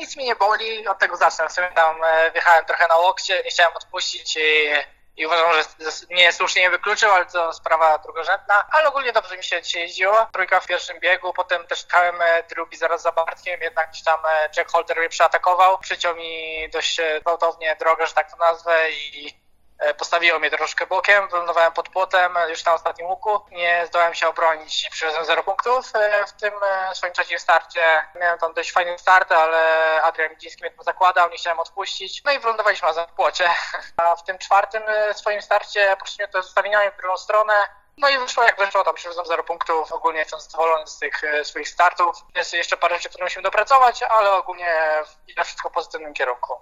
nic mi nie boli, od tego zacznę. W sumie tam wjechałem trochę na łokcie, nie chciałem odpuścić i uważam, że słusznie nie wykluczył, ale to sprawa drugorzędna. Ale ogólnie dobrze mi się dzisiaj jeździło. Trójka w pierwszym biegu, potem też jechałem drugi zaraz za Bartkiem, jednak gdzieś tam Jack Holder mnie przeatakował. Przyciął mi dość gwałtownie drogę, że tak to nazwę i postawiło mnie troszkę bokiem, wylądowałem pod płotem już na ostatnim łuku. Nie zdołałem się obronić i przywiozłem 0 punktów w tym swoim trzecim starcie. Miałem tam dość fajny start, ale Adrian Midziński mnie tam zakładał, nie chciałem odpuścić. No i wylądowaliśmy razem w płocie. A w tym czwartym swoim starcie poszliśmy to z ustawieniami w drugą stronę. No i wyszło jak wyszło, tam przywiozłem 0 punktów. Ogólnie jestem zadowolony z tych swoich startów. Jest jeszcze parę rzeczy, które musimy dopracować, ale ogólnie idę wszystko w pozytywnym kierunku.